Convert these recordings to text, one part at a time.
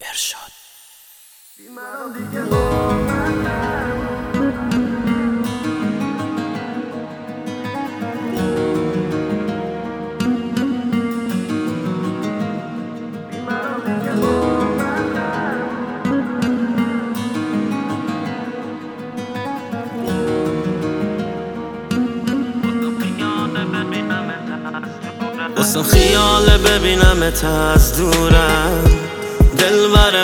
ارشاد. واسم خیال ببینمت از دورم، دلبر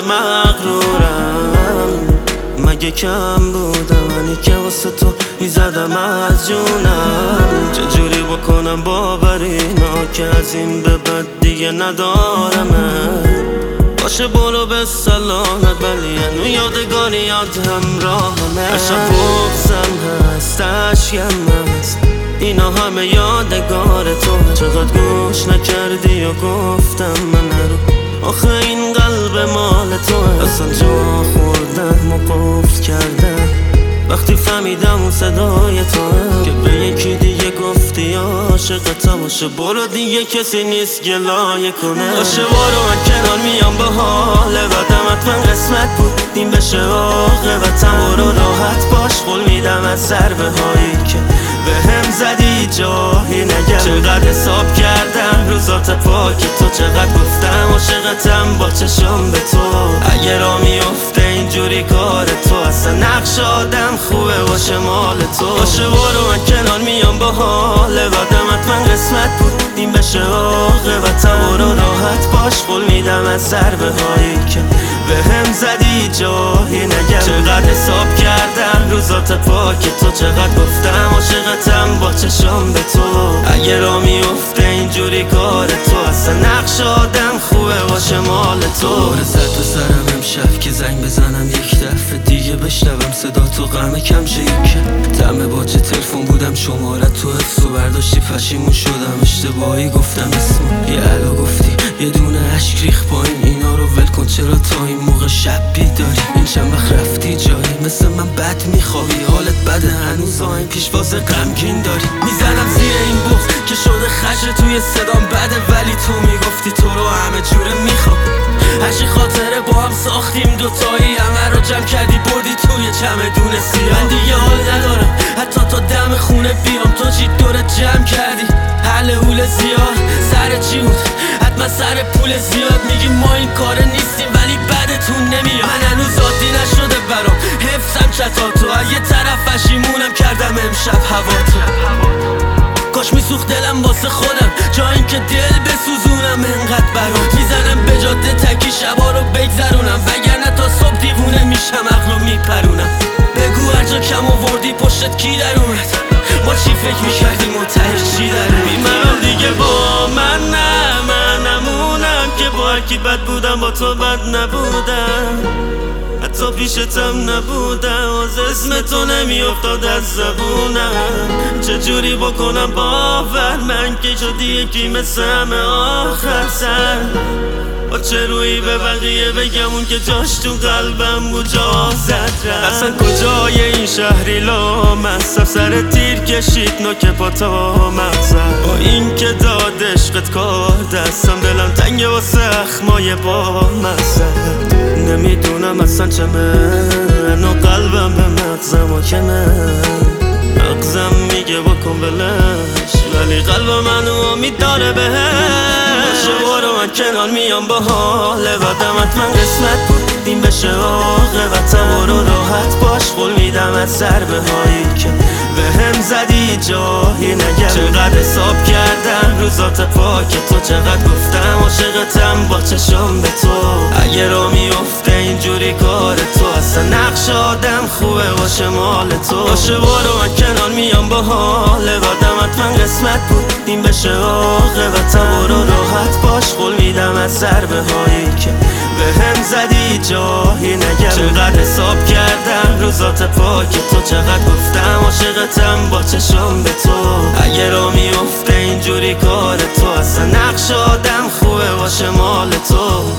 مغرورم. مگه کم بودم منی که واسه تو میزدم از جونم؟ چجوری بکنم باورینا که از این به بعد دیگه ندارمه؟ باشه برو به سلامت، ولی هنو یادگاریات همراهمه. عشق بغزم هست، عشقم هست، اینا همه یادگار تو. چقدر گوش نکردی و گفتم من نرو، آخه این قلب مال تو. اصلا جا خوردم و قفل کردم وقتی فهمیدم اون صدای تو، که به یکی دیگه گفتی عاشقتم. باشه برو دیگه کسی نیست گلایه کنه. باشه برو من کنار میام با حال بعدم، حتما قسمت بود این بشه عاقبتم. برو راحت باش، قول میدم از ضربه هایی که به هم زدی جایی نگم. چقدر حساب کردم روزات پاک تو، چقدر گفتم عاشقتم با چشم به تو. اگه را میفته اینجوری کار تو، اصلا نقش آدم خوبه باشه مال تو. باشه برو من کنار میام با حال بعدم، حتما قسمت بود این بشه عاقبتم. برو راحت باش، قول میدم از ضربه هایی که به هم زدی جایی نگم. چقدر حساب کردم روزات پاک تو، چقدر گفتم عاشقتم با چشم به تو. اگه را میفته اینجوری کار تو، اصلا نقش آدم خوبه باشه مال تو. زد تو سرم امشب که زنگ بزنم یک دفعه دیگه بشنوم صدا تو، غم کم شه یکم. دم باجه تلفن بودم شمارت تو حفظ و برداشتی، پشیمون شدم اشتباهی گفتم اسمو. یه الو گفتی یه دونه عشق ریخ پایین، اینا رو ول کن چرا تا این موقع شب بیداری؟ این چند وقت رفتی جایی مثل من بد میخوابی، حالت بده هنوز آهنگ پیشواز غمگین داری. میزنم زیر این بغض که شده خشم توی صدام بده، ولی تو میگفتی تو رو همه جوره میخوام. هرچی خاطره با هم ساختیم دوتایی، همه رو جمع کردی بردی توی چمدون سیاه. من دیگه حال ندارم حتی تا دم خونه بیام، تو چی دورت جمع کردی؟ حل حول زیاد سر چی بود؟ حتما سر پول زیاد. میگی ما این کار نیستیم ولی بعدتون نمیاد. من هنوز عادی نشده برام حفظم چتا تو، یه طرف پشیمونم کردم امشب هوا تو. کاش میسوخت دلم واسه خودم جا این که دل بسوزونم انقدر برام. میزنم به جاده تکی شبا رو بگذرونم، وگرنه تا صبح دیوونه میشم عقلو میپرونم. بگو هر جا کم آوردی پشتت کی در اومد؟ ما چی فکر میکردیم و تهش چی در اومد؟ میمرم دیگه با من نه، من نمونم که با هرکی بد بودم با تو بد نبودم. حتی پیشتم نبودم، از اسم تو نمیافتاد از زبونم. چجوری بکنم باور من که شدی یکی مثل همه آخر سر؟ با چه روی به بقیه بگم اون که جاش تو قلبم بود جا زد رفت؟ اصلا کجای این شهری لامصب سر تیر کشید نوک پا تا مغزم. با این که داد عشقت کار دستم، دلم تنگه واسه اخمای با مغزم. نمیدونم اصلا چه من و قلبم به مغزم و که مغزم میگه بکن بلش، ولی قلب منو امید داره بهش. برو من کنار میام با حال بعدم، حتما قسمت بود این بشه عاقبتم. برو راحت باش، قول میدم از ضربه هایی که به هم زدی جایی نگم. چقدر حساب کردم روزات پاک تو، چقدر گفتم عاشقتم با چشم به تو. اگه را میفته اینجوری کار تو، اصلا نقش آدم خوبه باشه مال تو. باشه برو من کنار میام با حال بعدم، حتما قسمت بود این بشه عاقبتم. برو راحت باش، قول میدم از ضربه هایی که به هم زدی جایی نگم. چقدر حساب کردم روزات پاک تو، چقدر گفتم عاشقتم با چشم به تو. اگه را میفته اینجوری کار تو، اصلا نقش آدم خوبه باشه مال تو.